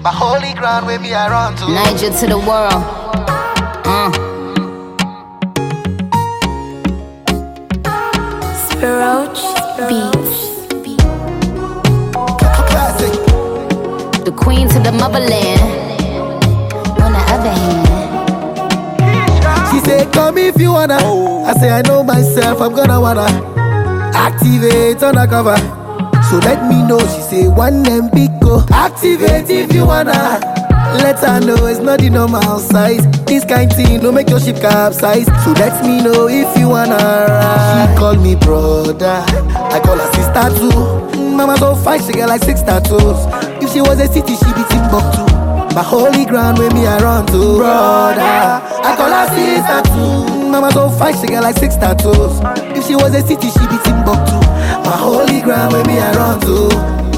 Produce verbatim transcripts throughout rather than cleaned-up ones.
My holy ground where me I run to. Niger to the world. Uh. Spiroach Beats. Classic. The queen to the motherland. On the other hand, She say, come if you wanna. I say, I know myself, I'm gonna wanna activate undercover. So let me know. She say, one M big go. Activate if you wanna. Let her know it's not the normal size. This kind thing don't make your ship capsize. So let me know if you wanna ride. She call me brother, I call her sister too. Mama so fine, she get like six tattoos. If she was a city, she be Timbuktu. My holy ground where me I run to. Brother, I call her sister too. Mama so fine, she get like six tattoos. If she was a city, she be Timbuktu. My holy ground where me I run to.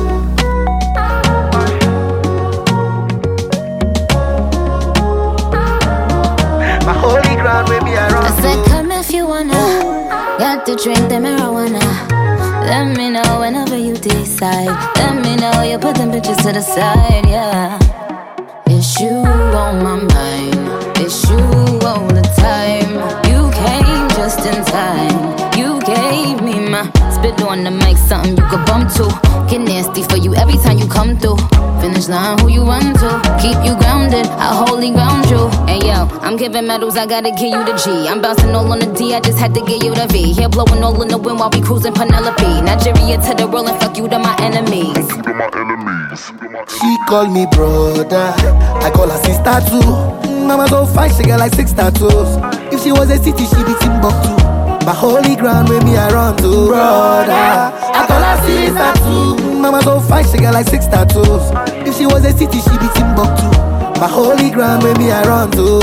My holy ground where me I run I to. said, come if you wanna. Got to drink the marijuana. Let me know whenever you decide. Let me know you put them bitches to the side, yeah. It's you on my mind. It's you all the time. You came just in time. You gave me my spit on the mic, something you could bump to. Get nasty for you every time you come through. Finish line, who you run to? Keep you grounded, I wholly ground you. Hey yo, I'm giving medals, I gotta give you the G. I'm bouncing all on the D, I just had to give you the V. Here blowing all in the wind while we cruising Penelope. Nigeria to the world and fuck you to my enemies. She call me brother, I call her sister too. Mama so fine, she get like six tattoos. If she was a city, she be Timbuktu. My holy ground where me I run to. Brother, I call her sister too. Mama so fine, she get like six tattoos. If she was a city, she be Timbuktu. My holy ground where me I run to.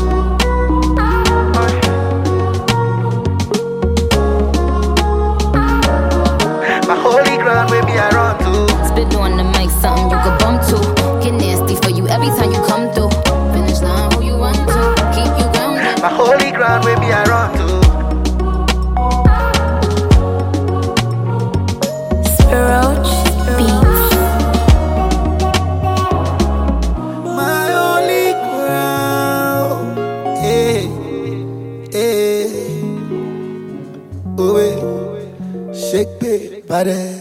My holy ground where me I run to. Spit on the mic, something you could bump to. Get nasty for you every time you come through. Finish line, who you run to? Keep you grounded. My holy ground where me I run to. Spiroach Beats. My holy ground. Hey, hey. Oh, hey. Shake it, body.